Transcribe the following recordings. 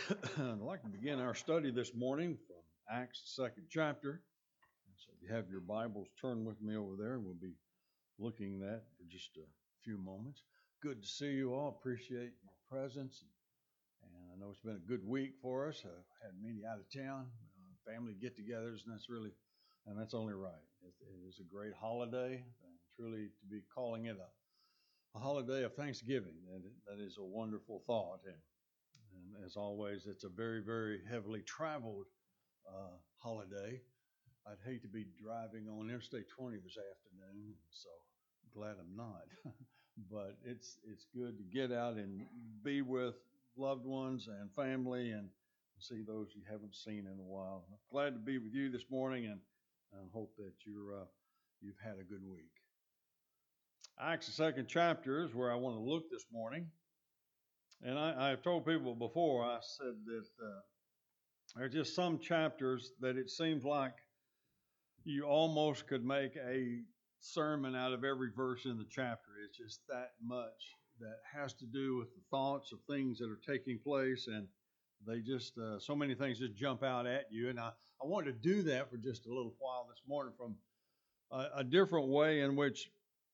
I'd like to begin our study this morning from Acts, the second chapter. So if you have your Bibles, turn with me over there. We'll be looking at that for just a few moments. Good to see you all. Appreciate your presence. And I know it's been a good week for us. Had many out of town, family get-togethers, and that's only right. It is a great holiday, and truly to be calling it a holiday of Thanksgiving. That is a wonderful thought. And as always, it's a very, very heavily traveled holiday. I'd hate to be driving on Interstate 20 this afternoon, so glad I'm not. But it's good to get out and be with loved ones and family and see those you haven't seen in a while. Glad to be with you this morning, and I hope that you've had a good week. Acts, the second chapter, is where I want to look this morning. And I've told people before, I said that there are just some chapters that it seems like you almost could make a sermon out of every verse in the chapter. It's just that much that has to do with the thoughts of things that are taking place, and they just, so many things just jump out at you. And I wanted to do that for just a little while this morning from a different way in which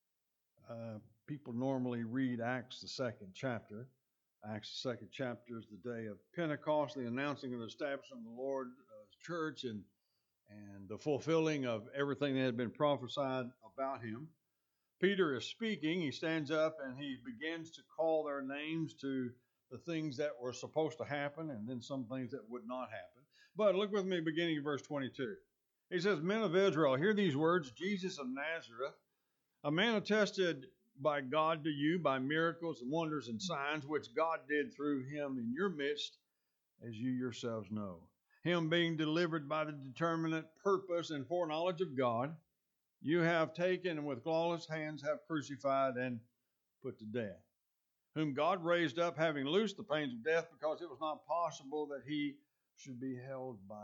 people normally read Acts, the second chapter. Acts, the second chapter, is the day of Pentecost, the announcing and establishing of the Lord's church, and the fulfilling of everything that had been prophesied about him. Peter is speaking. He stands up and he begins to call their names to the things that were supposed to happen and then some things that would not happen. But look with me beginning in verse 22. He says, "Men of Israel, hear these words, Jesus of Nazareth, a man attested by God to you by miracles and wonders and signs which God did through him in your midst, as you yourselves know. Him being delivered by the determinate purpose and foreknowledge of God, you have taken and with lawless hands have crucified and put to death, whom God raised up, having loosed the pains of death, because it was not possible that he should be held by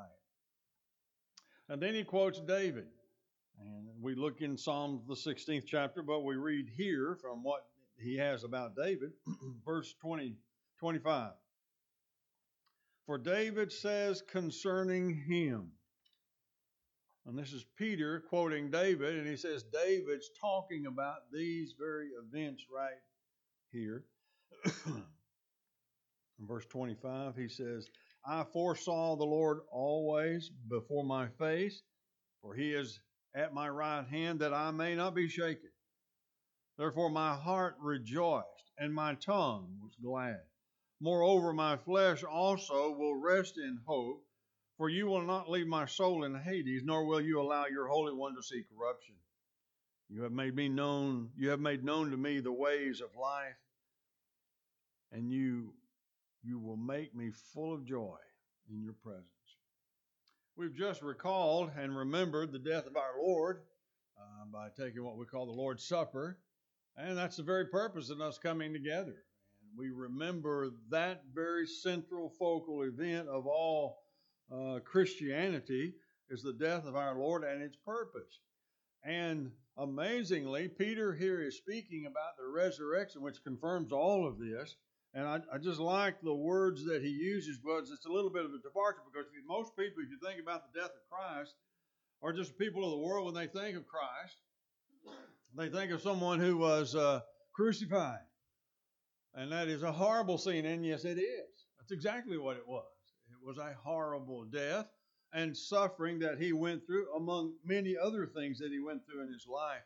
it." And then he quotes David. And we look in Psalm the 16th chapter, but we read here from what he has about David, verse 25. "For David says concerning him," and this is Peter quoting David, and he says David's talking about these very events right here. In verse 25, he says, "I foresaw the Lord always before my face, for he is at my right hand, that I may not be shaken. Therefore my heart rejoiced, and my tongue was glad. Moreover, my flesh also will rest in hope, for you will not leave my soul in Hades, nor will you allow your Holy One to see corruption. You have made known to me the ways of life, and you will make me full of joy in your presence." We've just recalled and remembered the death of our Lord by taking what we call the Lord's Supper. And that's the very purpose of us coming together. And we remember that very central focal event of all Christianity is the death of our Lord and its purpose. And amazingly, Peter here is speaking about the resurrection, which confirms all of this. And I just like the words that he uses, but it's a little bit of a departure, because most people, if you think about the death of Christ, are just people of the world. When they think of Christ, they think of someone who was crucified. And that is a horrible scene, and yes, it is. That's exactly what it was. It was a horrible death and suffering that he went through, among many other things that he went through in his life.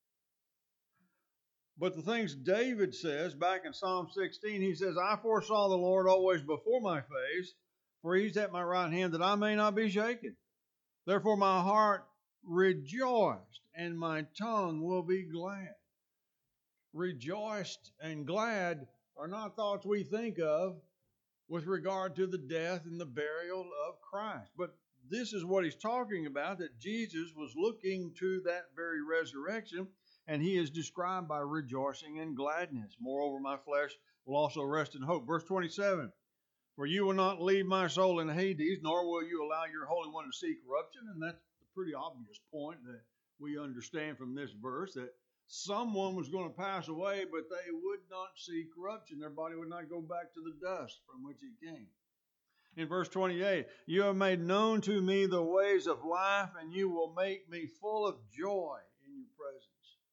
But the things David says back in Psalm 16, he says, "I foresaw the Lord always before my face, for he's at my right hand, that I may not be shaken. Therefore my heart rejoiced, and my tongue will be glad." Rejoiced and glad are not thoughts we think of with regard to the death and the burial of Christ. But this is what he's talking about, that Jesus was looking to that very resurrection, and he is described by rejoicing and gladness. "Moreover, my flesh will also rest in hope." Verse 27, "For you will not leave my soul in Hades, nor will you allow your Holy One to see corruption." And that's a pretty obvious point that we understand from this verse, that someone was going to pass away, but they would not see corruption. Their body would not go back to the dust from which it came. In verse 28, you have made known to me the ways of life, and you will make me full of joy in your presence.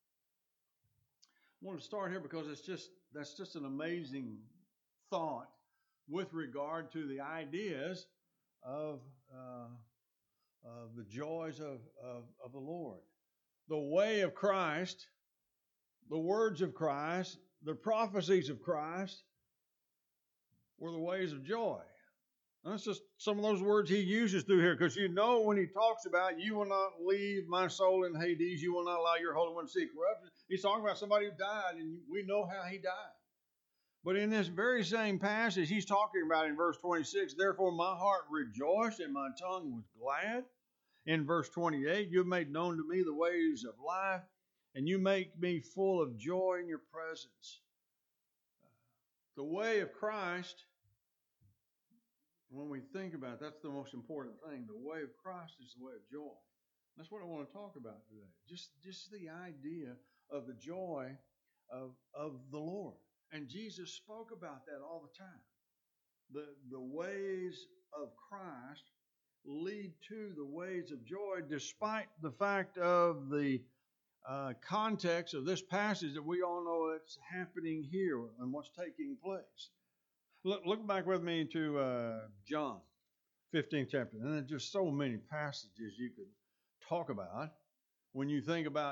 I want to start here because that's just an amazing thought with regard to the ideas of the joys of the Lord. The way of Christ, the words of Christ, the prophecies of Christ were the ways of joy. And that's just some of those words he uses through here, because you know when he talks about, you will not leave my soul in Hades, you will not allow your Holy One to see corruption. He's talking about somebody who died, and we know how he died. But in this very same passage, he's talking about in verse 26, therefore my heart rejoiced and my tongue was glad. In verse 28, you have made known to me the ways of life, and you make me full of joy in your presence. The way of Christ, when we think about it, that's the most important thing. The way of Christ is the way of joy. That's what I want to talk about today. Just the idea of the joy of the Lord. And Jesus spoke about that all the time. The ways of Christ lead to the ways of joy, despite the fact of the context of this passage that we all know it's happening here and what's taking place. Look back with me to John 15th chapter. And there's just so many passages you could talk about when you think about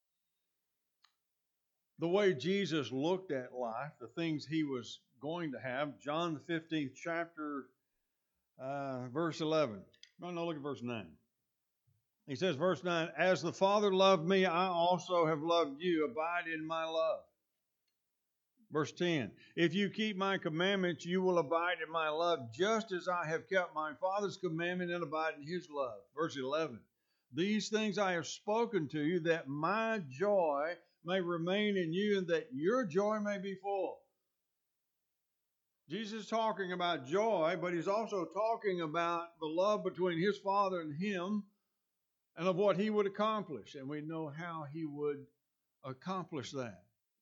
the way Jesus looked at life, the things he was going to have. John the 15th chapter, verse 11. No, look at verse 9. He says, verse 9, as the Father loved me, I also have loved you. Abide in my love. Verse 10, if you keep my commandments, you will abide in my love, just as I have kept my Father's commandment and abide in his love. Verse 11, these things I have spoken to you, that my joy may remain in you, and that your joy may be full. Jesus is talking about joy, but he's also talking about the love between his Father and him, and of what he would accomplish. And we know how he would accomplish that.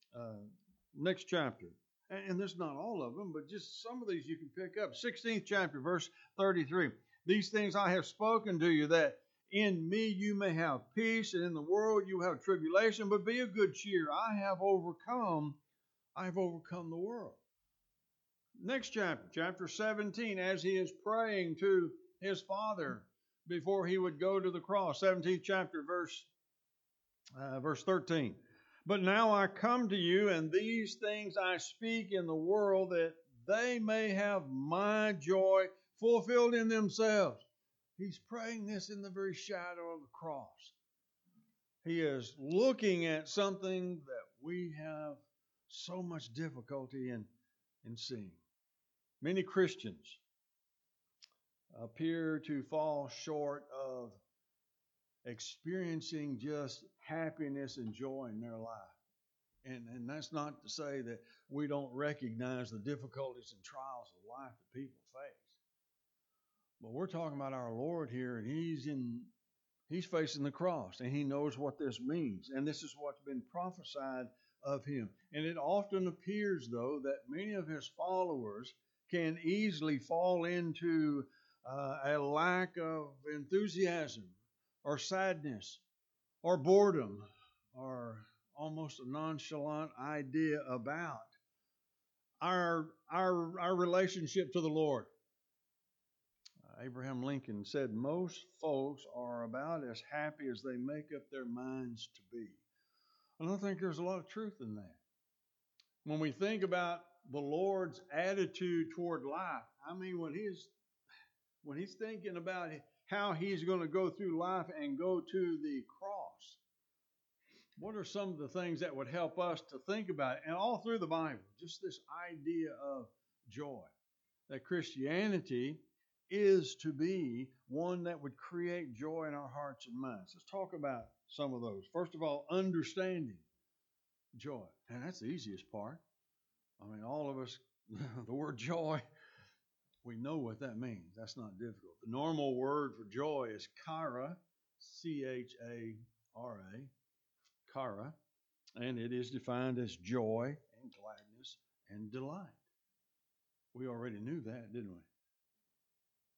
Next chapter. And there's not all of them, but just some of these you can pick up. 16th chapter, verse 33. These things I have spoken to you, that in me you may have peace, and in the world you have tribulation, but be of good cheer. I have overcome the world. Next chapter, chapter 17, as he is praying to his Father before he would go to the cross. 17th chapter, verse 13. But now I come to you, and these things I speak in the world, that they may have my joy fulfilled in themselves. He's praying this in the very shadow of the cross. He is looking at something that we have so much difficulty in seeing. Many Christians appear to fall short of experiencing just happiness and joy in their life. And that's not to say that we don't recognize the difficulties and trials of life that people face. But we're talking about our Lord here, and he's facing the cross, and he knows what this means. And this is what's been prophesied of him. And it often appears, though, that many of his followers can easily fall into a lack of enthusiasm, or sadness, or boredom, or almost a nonchalant idea about our relationship to the Lord. Abraham Lincoln said, most folks are about as happy as they make up their minds to be. I don't think there's a lot of truth in that. When we think about the Lord's attitude toward life, I mean, when he's thinking about how he's going to go through life and go to the cross, what are some of the things that would help us to think about it? And all through the Bible, just this idea of joy, that Christianity is to be one that would create joy in our hearts and minds. Let's talk about some of those. First of all, understanding joy. And that's the easiest part. I mean, all of us, the word joy, we know what that means. That's not difficult. The normal word for joy is chara, C-H-A-R-A, chara, and it is defined as joy and gladness and delight. We already knew that, didn't we?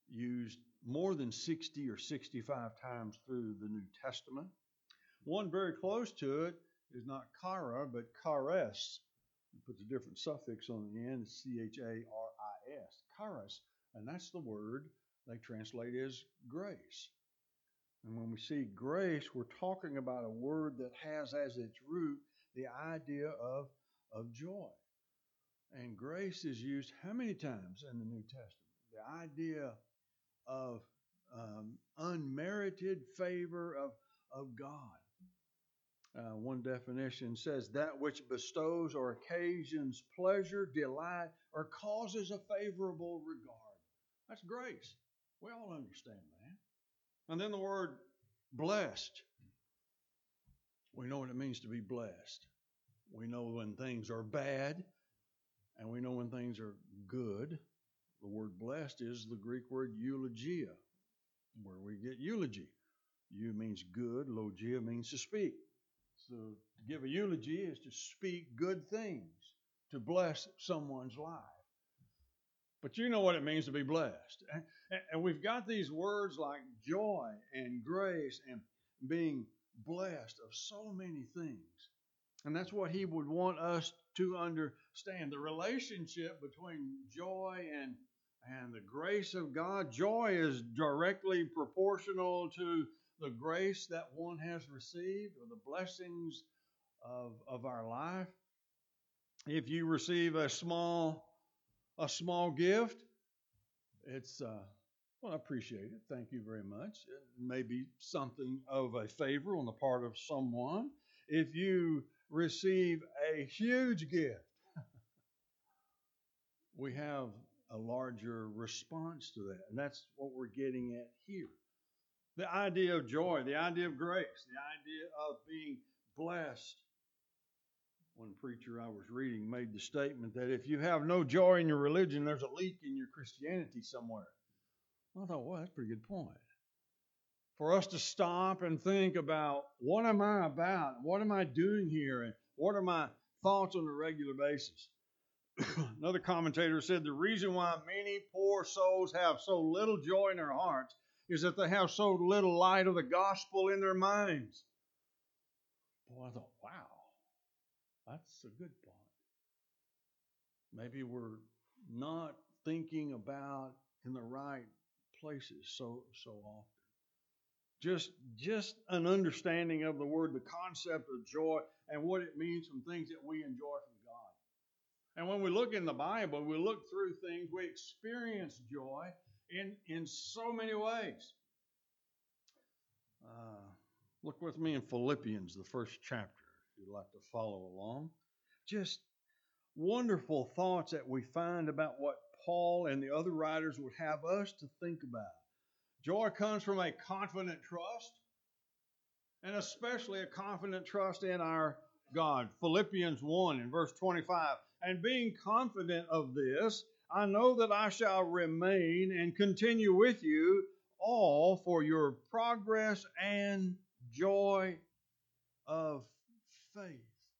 used more than 60 or 65 times through the New Testament. One very close to it is not chara, but charis. It puts a different suffix on the end, charis, charis, and that's the word they translate as grace. And when we see grace, we're talking about a word that has as its root the idea of joy. And grace is used how many times in the New Testament? The idea of unmerited favor of God. One definition says that which bestows or occasions pleasure, delight, or causes a favorable regard. That's grace. We all understand that. And then the word blessed. We know what it means to be blessed. We know when things are bad, and we know when things are good. The word blessed is the Greek word eulogia, where we get eulogy. Eu means good, logia means to speak. So to give a eulogy is to speak good things, to bless someone's life. But you know what it means to be blessed. And we've got these words like joy and grace and being blessed of so many things. And that's what he would want us to understand. The relationship between joy and the grace of God. Joy is directly proportional to the grace that one has received or the blessings of our life. If you receive a small gift, it's well, I appreciate it. Thank you very much. It may be something of a favor on the part of someone. If you receive a huge gift, we have a larger response to that. And that's what we're getting at here. The idea of joy, the idea of grace, the idea of being blessed. One preacher I was reading made the statement that if you have no joy in your religion, there's a leak in your Christianity somewhere. I thought, well, that's a pretty good point. For us to stop and think about, what am I about? What am I doing here? And what are my thoughts on a regular basis? Another commentator said the reason why many poor souls have so little joy in their hearts is that they have so little light of the gospel in their minds. Boy, I thought, wow, that's a good point. Maybe we're not thinking about in the right places so often. Just an understanding of the word, the concept of joy, and what it means from things that we enjoy from God. And when we look in the Bible, we look through things, we experience joy in so many ways. Look with me in Philippians, the first chapter, if you'd like to follow along. Just wonderful thoughts that we find about what Paul and the other writers would have us to think about. Joy comes from a confident trust, and especially a confident trust in our God. Philippians 1 in verse 25, and being confident of this, I know that I shall remain and continue with you all for your progress and joy of faith.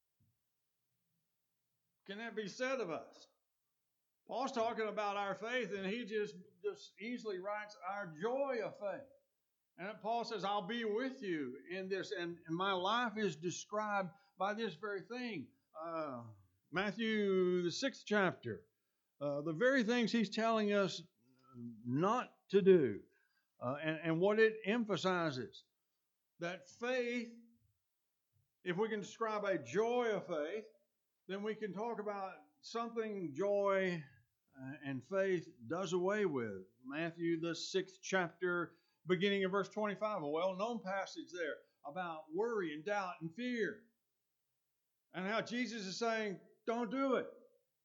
Can that be said of us? Paul's talking about our faith, and he just easily writes our joy of faith. And Paul says, I'll be with you in this. And my life is described by this very thing. Matthew, the 6th chapter. The very things he's telling us not to do. And what it emphasizes. That faith, if we can describe a joy of faith, then we can talk about something joy and faith does away with. Matthew, the 6th chapter, beginning in verse 25, a well-known passage there about worry and doubt and fear. And how Jesus is saying, don't do it.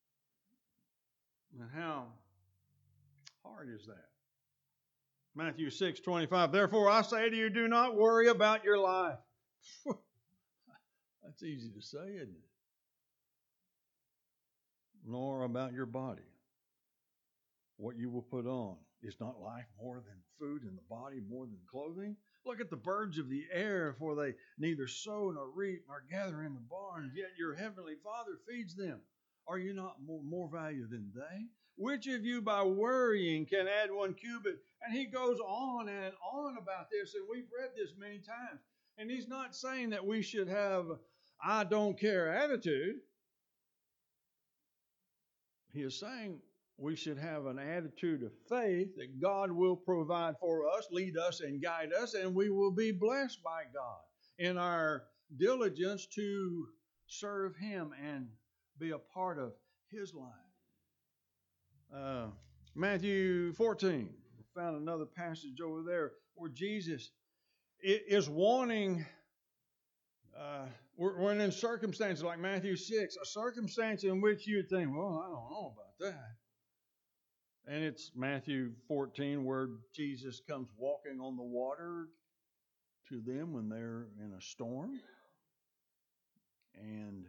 And how hard is that? Matthew 6:25, therefore I say to you, do not worry about your life. That's easy to say, isn't it? Nor about your body, what you will put on. Is not life more than food and the body more than clothing? Look at the birds of the air, for they neither sow nor reap nor gather in the barns, yet your heavenly Father feeds them. Are you not more value than they? Which of you by worrying can add 1 cubit? And he goes on and on about this, and we've read this many times. And he's not saying that we should have I don't care attitude. He is saying we should have an attitude of faith that God will provide for us, lead us, and guide us, and we will be blessed by God in our diligence to serve Him and be a part of His life. Matthew 14. We found another passage over there where Jesus is wanting. We're in circumstances like Matthew 6, a circumstance in which you'd think, well, I don't know about that. And it's Matthew 14 where Jesus comes walking on the water to them when they're in a storm. And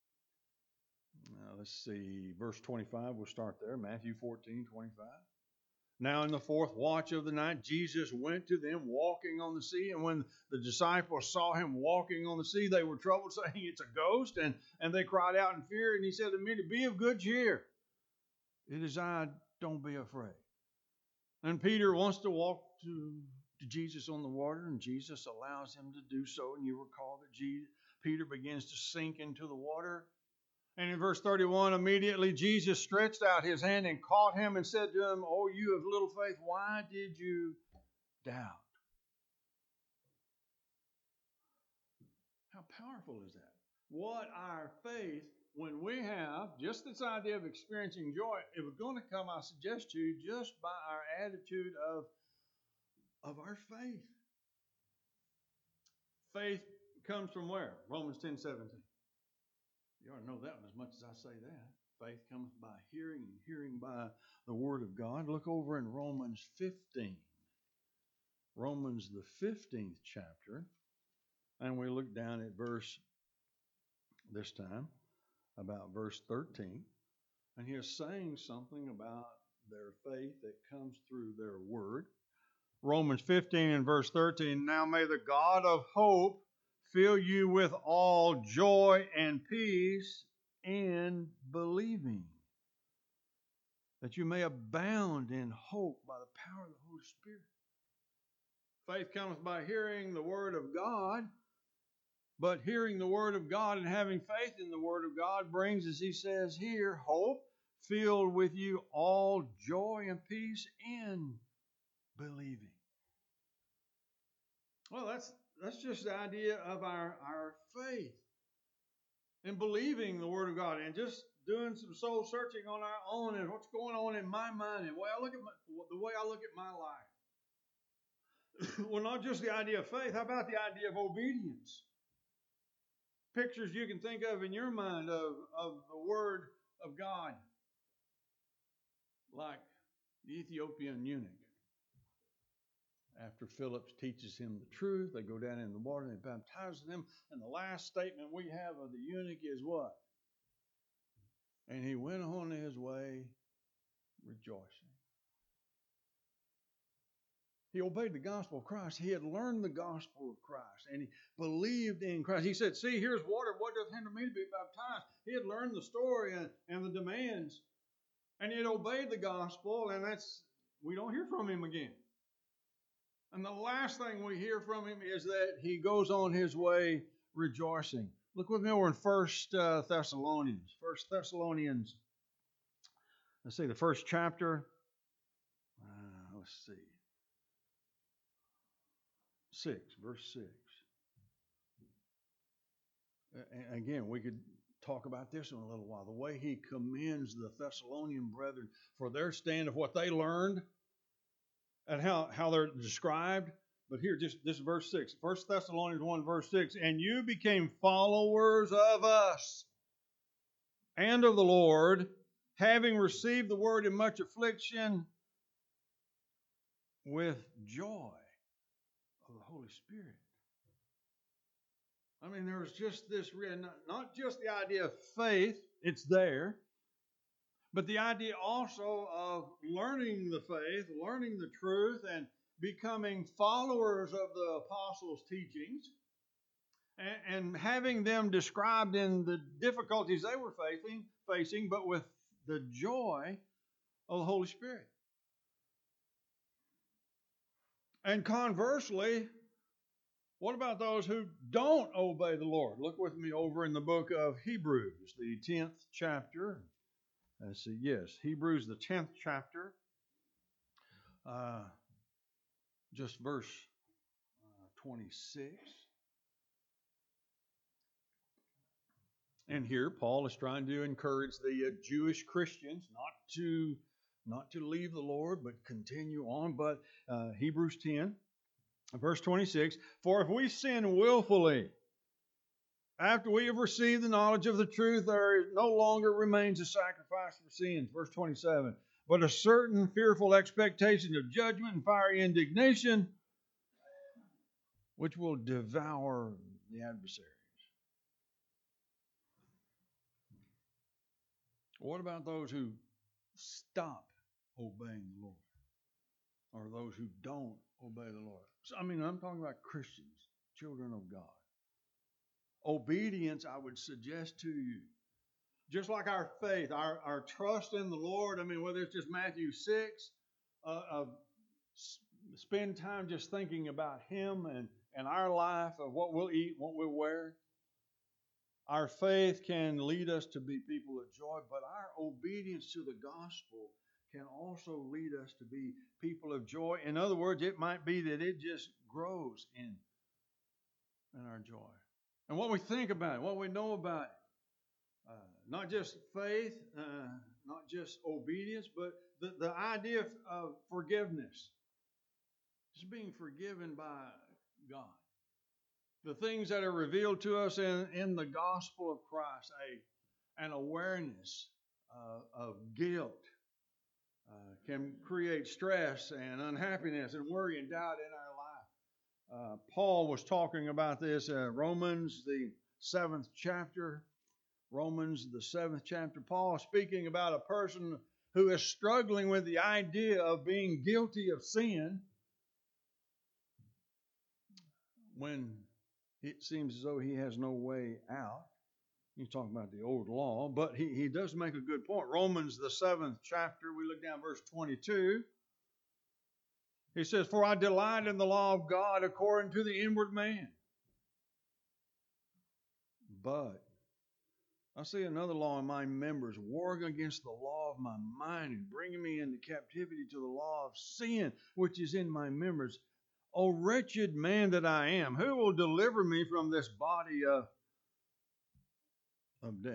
let's see, verse 25, we'll start there. Matthew 14:25. Now in the 4th watch of the night, Jesus went to them walking on the sea. And when the disciples saw him walking on the sea, they were troubled, saying, it's a ghost. And they cried out in fear. And he said to me, be of good cheer. It is I, don't be afraid. And Peter wants to walk to Jesus on the water, and Jesus allows him to do so. And you recall that Peter begins to sink into the water. And in verse 31, immediately Jesus stretched out his hand and caught him and said to him, oh, you of little faith, why did you doubt? How powerful is that? What our faith, when we have just this idea of experiencing joy, it was going to come, I suggest to you, just by our attitude of our faith. Faith comes from where? Romans 10:17. You ought to know that one as much as I say that. Faith comes by hearing, and hearing by the Word of God. Look over in Romans 15. Romans, the 15th chapter. And we look down at verse, this time, about verse 13. And he is saying something about their faith that comes through their Word. Romans 15 and verse 13. Now may the God of hope fill you with all joy and peace in believing, that you may abound in hope by the power of the Holy Spirit. Faith cometh by hearing the Word of God, but hearing the Word of God and having faith in the Word of God brings, as he says here, hope filled with you all joy and peace in believing. Well, that's just the idea of our faith in believing the Word of God and just doing some soul searching on our own and what's going on in my mind and the way I look at my life. Well, not just the idea of faith. How about the idea of obedience? Pictures you can think of in your mind of the Word of God, like the Ethiopian eunuch. After Philip teaches him the truth, they go down in the water and they baptize them. And the last statement we have of the eunuch is what? And he went on his way rejoicing. He obeyed the gospel of Christ. He had learned the gospel of Christ and he believed in Christ. He said, see, here's water. What doth hinder me to be baptized? He had learned the story and the demands. And he had obeyed the gospel, and we don't hear from him again. And the last thing we hear from him is that he goes on his way rejoicing. Look with me over in 1 Thessalonians. 1 Thessalonians, let's see, the first chapter. Let's see. 6, verse 6. And again, we could talk about this in a little while. The way he commends the Thessalonian brethren for their stand of what they learned and how they're described. But here, just this verse 6. 1 Thessalonians 1, verse 6. And you became followers of us and of the Lord, having received the word in much affliction with joy of the Holy Spirit. I mean, there's just this, not just the idea of faith, it's there, but the idea also of learning the faith, learning the truth, and becoming followers of the apostles' teachings. and having them described in the difficulties they were facing, but with the joy of the Holy Spirit. And conversely, what about those who don't obey the Lord? Look with me over in the book of Hebrews, the 10th chapter. Let's see, yes, Hebrews, the 10th chapter, just verse 26. And here Paul is trying to encourage the Jewish Christians not to leave the Lord, but continue on. But Hebrews 10, verse 26, for if we sin willfully, after we have received the knowledge of the truth, there no longer remains a sacrifice for sins. Verse 27, but a certain fearful expectation of judgment and fiery indignation, which will devour the adversaries. What about those who stop obeying the Lord? Or those who don't obey the Lord? So, I'm talking about Christians, children of God. Obedience, I would suggest to you, just like our faith, our trust in the Lord, whether it's just Matthew 6, spend time just thinking about Him and our life, of what we'll eat, what we'll wear. Our faith can lead us to be people of joy, but our obedience to the gospel can also lead us to be people of joy. In other words, it might be that it just grows in our joy. And what we think about it, what we know about it, not just faith, not just obedience, but the idea of forgiveness. Just being forgiven by God. The things that are revealed to us in the gospel of Christ, an awareness of guilt can create stress and unhappiness and worry and doubt in our life. Paul was talking about this in Romans, the 7th chapter. Romans, the 7th chapter. Paul is speaking about a person who is struggling with the idea of being guilty of sin when it seems as though he has no way out. He's talking about the old law, but he does make a good point. Romans, the 7th chapter, we look down verse 22. He says, for I delight in the law of God according to the inward man. But I see another law in my members, warring against the law of my mind and bringing me into captivity to the law of sin, which is in my members. O wretched man that I am, who will deliver me from this body of death?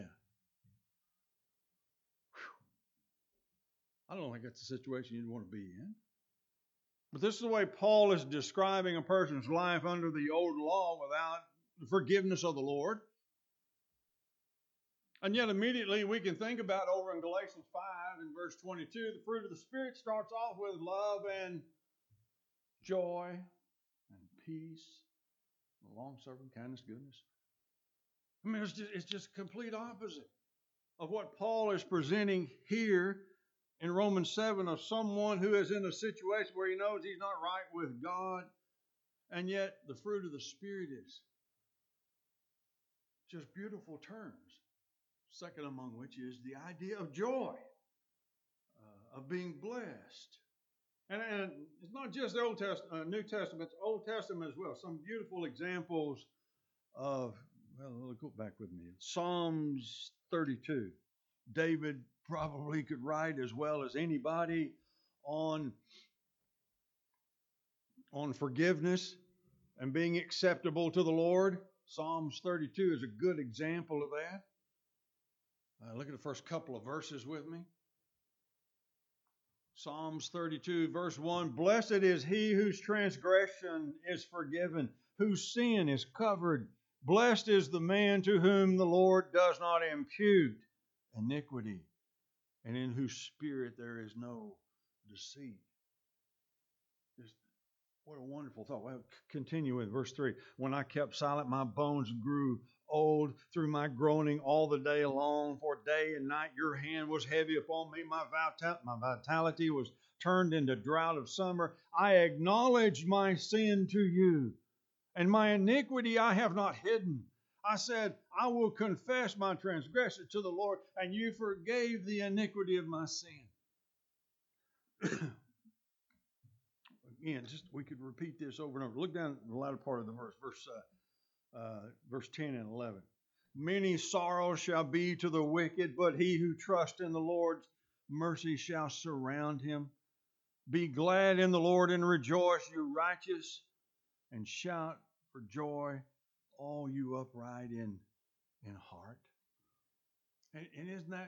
Whew. I don't think that's the situation you'd want to be in. But this is the way Paul is describing a person's life under the old law without the forgiveness of the Lord. And yet immediately we can think about over in Galatians 5 and verse 22, the fruit of the Spirit starts off with love and joy and peace, long-suffering, kindness, goodness. It's just complete opposite of what Paul is presenting here in Romans 7 of someone who is in a situation where he knows he's not right with God, and yet the fruit of the Spirit is just beautiful terms. Second among which is the idea of joy, of being blessed. And it's not just the Old Testament, New Testament, it's Old Testament as well. Some beautiful examples of, go back with me. Psalms 32. David probably could write as well as anybody on forgiveness and being acceptable to the Lord. Psalms 32 is a good example of that. Look at the first couple of verses with me. Psalms 32, verse 1, blessed is he whose transgression is forgiven, whose sin is covered. Blessed is the man to whom the Lord does not impute iniquity, and in whose spirit there is no deceit. What a wonderful thought. Well, continue with verse 3. When I kept silent, my bones grew old through my groaning all the day long. For day and night your hand was heavy upon me. My vitality was turned into drought of summer. I acknowledged my sin to you, And my iniquity I have not hidden. I said, I will confess my transgression to the Lord, and you forgave the iniquity of my sin. Again, we could repeat this over and over. Look down at the latter part of the verse 10 and 11. Many sorrows shall be to the wicked, but he who trusts in the Lord's mercy shall surround him. Be glad in the Lord and rejoice, you righteous, and shout for joy, all you upright in heart. And isn't that,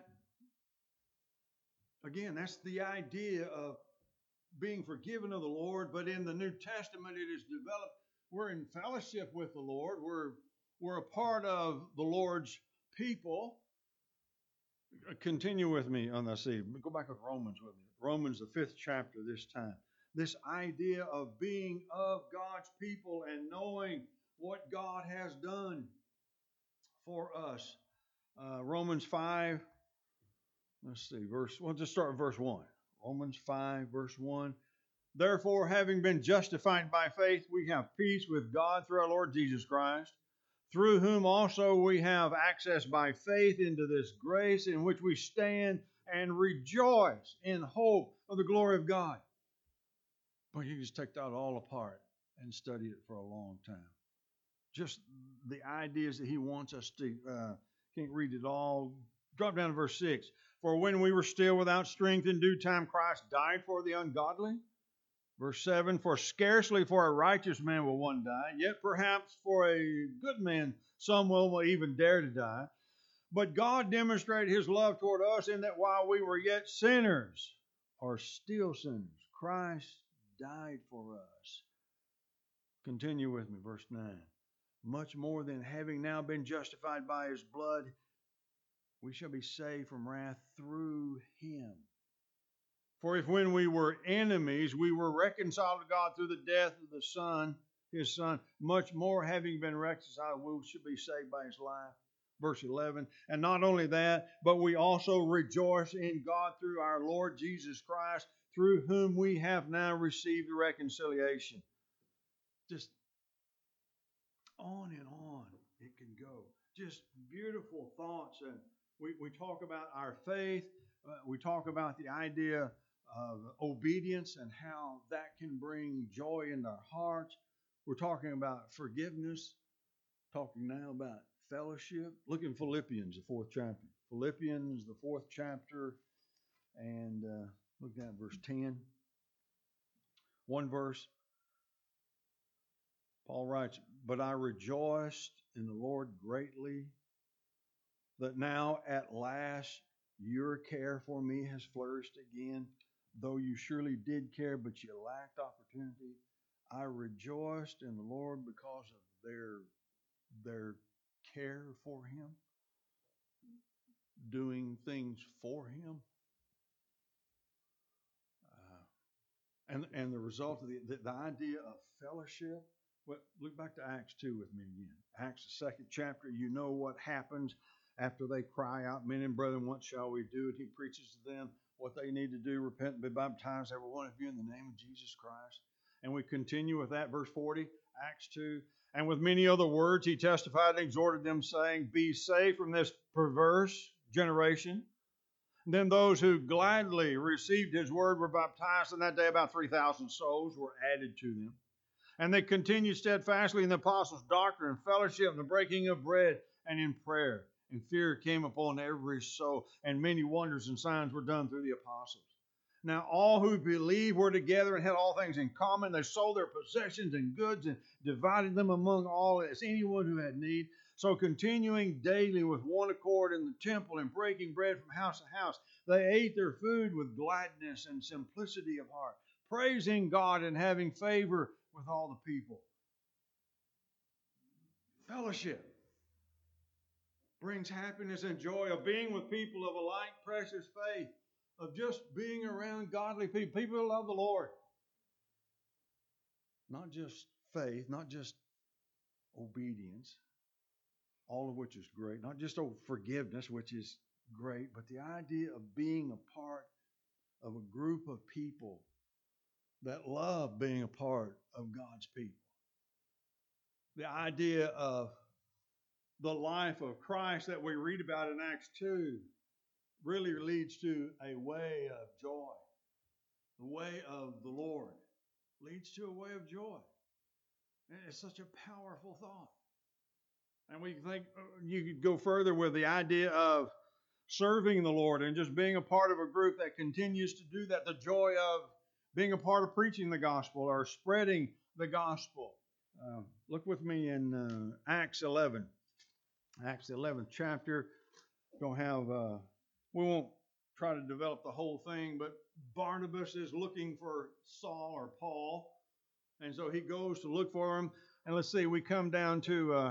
again, that's the idea of being forgiven of the Lord, but in the New Testament it is developed. We're in fellowship with the Lord. We're a part of the Lord's people. Continue with me on this. Go back with Romans with me. Romans, the 5th chapter this time. This idea of being of God's people and knowing what God has done for us. Romans 5, let's see, we'll just start with verse 1. Romans 5, verse 1. Therefore, having been justified by faith, we have peace with God through our Lord Jesus Christ, through whom also we have access by faith into this grace in which we stand and rejoice in hope of the glory of God. But you just take that all apart and study it for a long time. Just the ideas that he wants us to, can't read it all. Drop down to verse 6. For when we were still without strength, in due time Christ died for the ungodly. Verse 7, for scarcely for a righteous man will one die, yet perhaps for a good man some will even dare to die. But God demonstrated his love toward us in that while we were yet sinners, or still sinners, Christ died for us. Continue with me, verse 9. Much more than having now been justified by his blood, we shall be saved from wrath through him. For if when we were enemies, we were reconciled to God through the death of the Son, his Son, much more having been reconciled, we should be saved by his life. Verse 11, and not only that, but we also rejoice in God through our Lord Jesus Christ, through whom we have now received the reconciliation. Just on and on it can go. Just beautiful thoughts. And we talk about our faith. We talk about the idea of obedience and how that can bring joy into our hearts. We're talking about forgiveness. Talking now about fellowship. Look in Philippians, the 4th chapter. Philippians, the 4th chapter, and look at verse 10. One verse. Paul writes, but I rejoiced in the Lord greatly that now at last your care for me has flourished again. Though you surely did care, but you lacked opportunity. I rejoiced in the Lord because of their care for him, doing things for him. And the result of the idea of fellowship. Well, look back to Acts 2 with me again. Acts, the 2nd chapter. You know what happens after they cry out, men and brethren, what shall we do? And he preaches to them what they need to do, repent and be baptized, every one of you, in the name of Jesus Christ. And we continue with that, verse 40, Acts 2. And with many other words he testified and exhorted them, saying, be saved from this perverse generation. And then those who gladly received his word were baptized, and that day about 3,000 souls were added to them. And they continued steadfastly in the apostles' doctrine and fellowship and the breaking of bread and in prayer. And fear came upon every soul, and many wonders and signs were done through the apostles. Now all who believed were together and had all things in common. They sold their possessions and goods and divided them among all as anyone who had need. So continuing daily with one accord in the temple and breaking bread from house to house, they ate their food with gladness and simplicity of heart, praising God and having favor with all the people. Fellowship brings happiness and joy of being with people of a like precious faith, of just being around godly people, people who love the Lord. Not just faith, not just obedience, all of which is great, not just forgiveness, which is great, but the idea of being a part of a group of people that love being a part of God's people. the idea of the life of Christ that we read about in Acts 2 really leads to a way of joy. The way of the Lord leads to a way of joy. And it's such a powerful thought. And we think you could go further with the idea of serving the Lord and just being a part of a group that continues to do that. The joy of being a part of preaching the gospel or spreading the gospel. Look with me in Acts 11. Acts 11th chapter. Don't have, we won't try to develop the whole thing, but Barnabas is looking for Saul or Paul. And so he goes to look for him. And let's see, we come down to,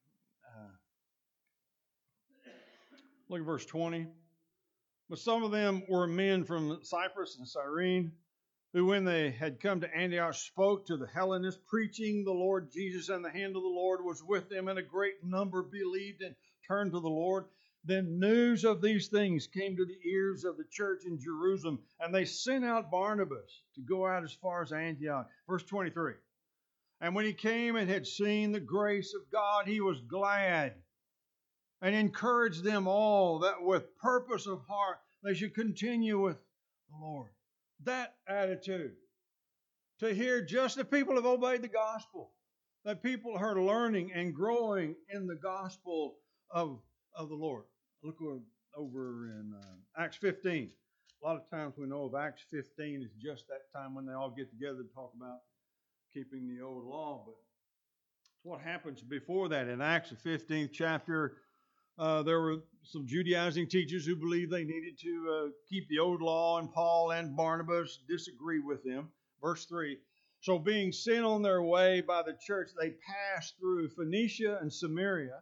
look at verse 20. But some of them were men from Cyprus and Cyrene, who when they had come to Antioch spoke to the Hellenists, preaching the Lord Jesus, and the hand of the Lord was with them, and a great number believed and turned to the Lord. Then news of these things came to the ears of the church in Jerusalem, and they sent out Barnabas to go out as far as Antioch. Verse 23. And when he came and had seen the grace of God, he was glad and encouraged them all that with purpose of heart they should continue with the Lord. That attitude, to hear just that people have obeyed the gospel, that people are learning and growing in the gospel of the Lord. Look over in Acts 15. A lot of times we know of Acts 15 is just that time when they all get together to talk about keeping the old law. But what happens before that in Acts, the 15th chapter, there were some Judaizing teachers who believed they needed to keep the old law, and Paul and Barnabas disagree with them. Verse 3, so being sent on their way by the church, they passed through Phoenicia and Samaria,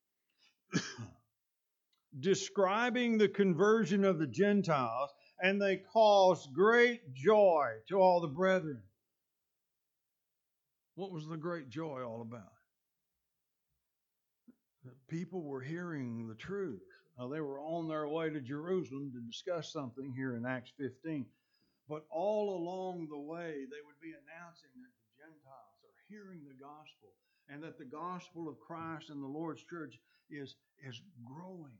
describing the conversion of the Gentiles, and they caused great joy to all the brethren. What was the great joy all about? That people were hearing the truth. Now, they were on their way to Jerusalem to discuss something here in Acts 15. But all along the way, they would be announcing that the Gentiles are hearing the gospel and that the gospel of Christ and the Lord's church is growing.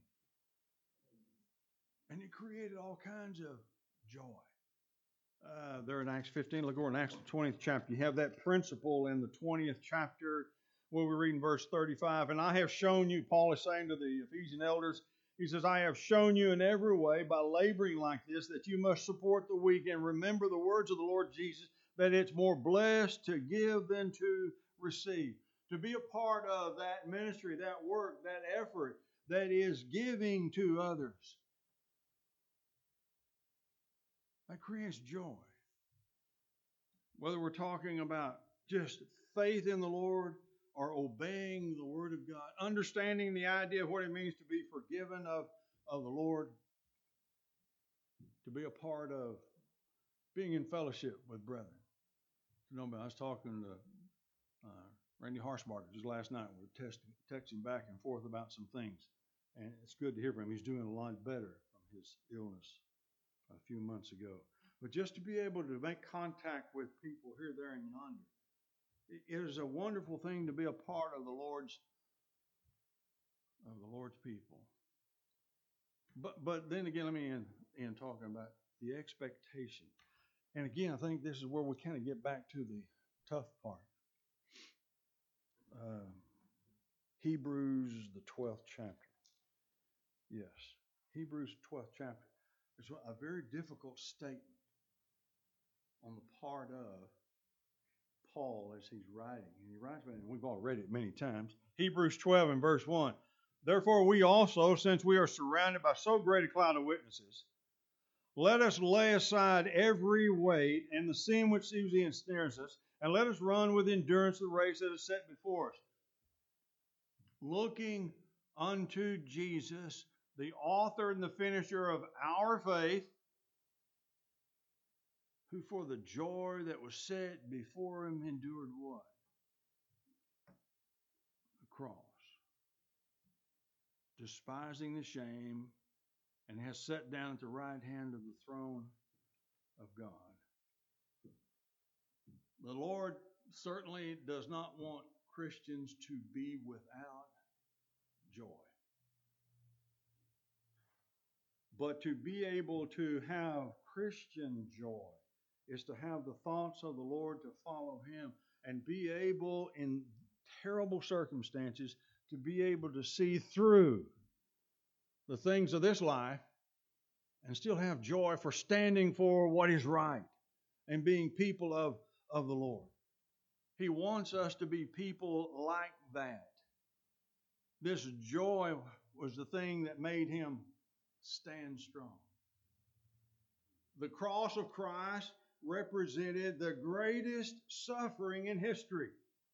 And it created all kinds of joy. There in Acts 15, look over in Acts 20th chapter. You have that principle in the 20th chapter where we read in verse 35. And I have shown you, Paul is saying to the Ephesian elders, he says, I have shown you in every way by laboring like this that you must support the weak and remember the words of the Lord Jesus, that it's more blessed to give than to receive. To be a part of that ministry, that work, that effort that is giving to others. That creates joy. Whether we're talking about just faith in the Lord or obeying the Word of God, understanding the idea of what it means to be forgiven of the Lord, to be a part of being in fellowship with brethren. You know, I was talking to Randy Harshbarger just last night. We were texting back and forth about some things, and it's good to hear from him. He's doing a lot better from his illness a few months ago. But just to be able to make contact with people here, there, and yonder, it is a wonderful thing to be a part of the Lord's people. But then again, let me end talking about the expectation. And again, I think this is where we kind of get back to the tough part. Hebrews, the 12th chapter. Yes, Hebrews 12th chapter. It's a very difficult statement on the part of Paul as he's writing. And he writes about it, and we've all read it many times. Hebrews 12 and verse 1. Therefore we also, since we are surrounded by so great a cloud of witnesses, let us lay aside every weight and the sin which easily ensnares us, and let us run with endurance the race that is set before us. Looking unto Jesus, the author and the finisher of our faith, who for the joy that was set before him endured what? The cross. Despising the shame, and has sat down at the right hand of the throne of God. The Lord certainly does not want Christians to be without joy. But to be able to have Christian joy is to have the thoughts of the Lord, to follow Him, and be able in terrible circumstances to be able to see through the things of this life and still have joy for standing for what is right and being people of the Lord. He wants us to be people like that. This joy was the thing that made Him stand strong. The cross of Christ represented the greatest suffering in history.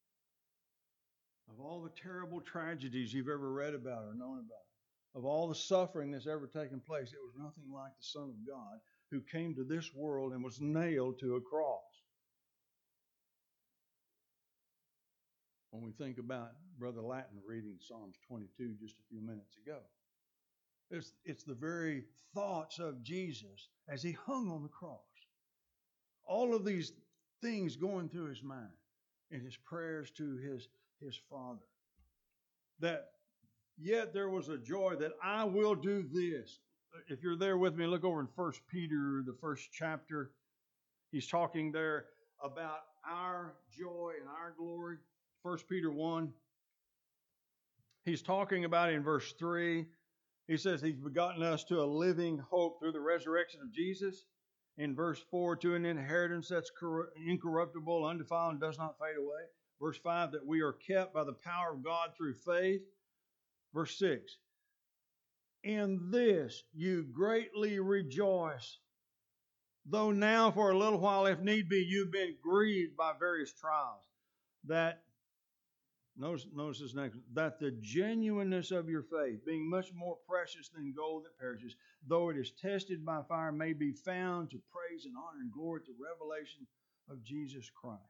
Of all the terrible tragedies you've ever read about or known about, of all the suffering that's ever taken place, it was nothing like the Son of God who came to this world and was nailed to a cross. When we think about Brother Latin reading Psalms 22 just a few minutes ago, it's the very thoughts of Jesus as He hung on the cross. All of these things going through His mind in His prayers to His Father. That yet there was a joy that I will do this. If you're there with me, look over in 1 Peter, the first chapter. He's talking there about our joy and our glory. 1 Peter 1. He's talking about in verse 3. He says He's begotten us to a living hope through the resurrection of Jesus. In verse 4, to an inheritance that's incorruptible, undefiled, and does not fade away. Verse 5, that we are kept by the power of God through faith. Verse 6, in this you greatly rejoice, though now for a little while, if need be, you've been grieved by various trials. That, notice this next, that the genuineness of your faith, being much more precious than gold that perishes, though it is tested by fire, may be found to praise and honor and glory at the revelation of Jesus Christ.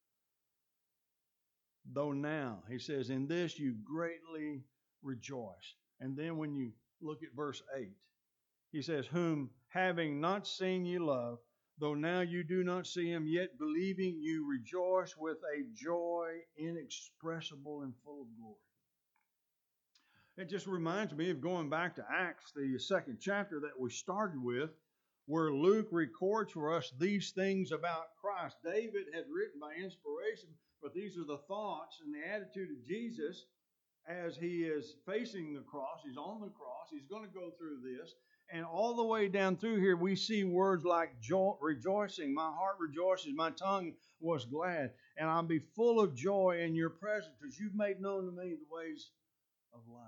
Though now, he says, in this you greatly rejoice. And then when you look at verse 8, he says, whom having not seen you love, though now you do not see Him, yet believing you rejoice with a joy inexpressible and full of glory. It just reminds me of going back to Acts, the second chapter that we started with, where Luke records for us these things about Christ. David had written by inspiration, but these are the thoughts and the attitude of Jesus as He is facing the cross. He's on the cross. He's going to go through this. And all the way down through here, we see words like joy, rejoicing. My heart rejoices. My tongue was glad. And I'll be full of joy in your presence because you've made known to me the ways of life.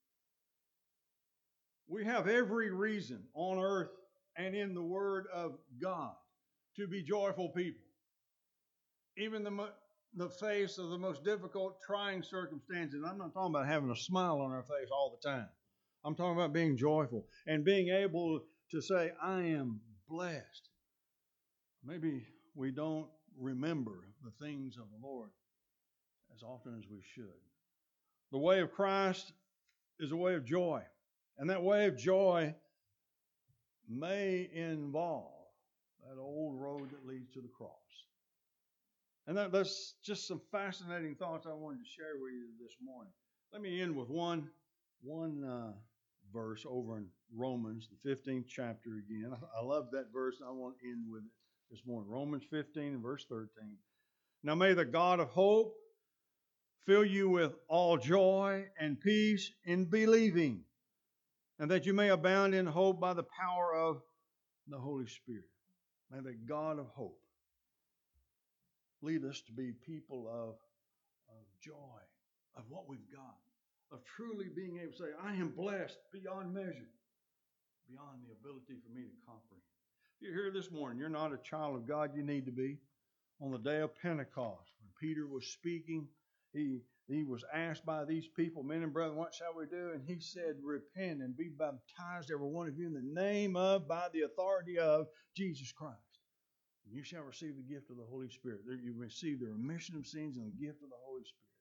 We have every reason on earth and in the Word of God to be joyful people. Even the face of the most difficult, trying circumstances. I'm not talking about having a smile on our face all the time. I'm talking about being joyful and being able to say, I am blessed. Maybe we don't remember the things of the Lord as often as we should. The way of Christ is a way of joy. And that way of joy may involve that old road that leads to the cross. And that's just some fascinating thoughts I wanted to share with you this morning. Let me end with one verse over in Romans, the 15th chapter again. I love that verse, and I want to end with it this morning. Romans 15 and verse 13. Now may the God of hope fill you with all joy and peace in believing, and that you may abound in hope by the power of the Holy Spirit. May the God of hope lead us to be people of joy, of what we've got, of truly being able to say, I am blessed beyond measure, beyond the ability for me to comprehend. If you're here this morning, you're not a child of God, you need to be. On the day of Pentecost, when Peter was speaking, he was asked by these people, men and brethren, what shall we do? And he said, repent and be baptized, every one of you, in the name of, by the authority of Jesus Christ. And you shall receive the gift of the Holy Spirit. You receive the remission of sins and the gift of the Holy Spirit.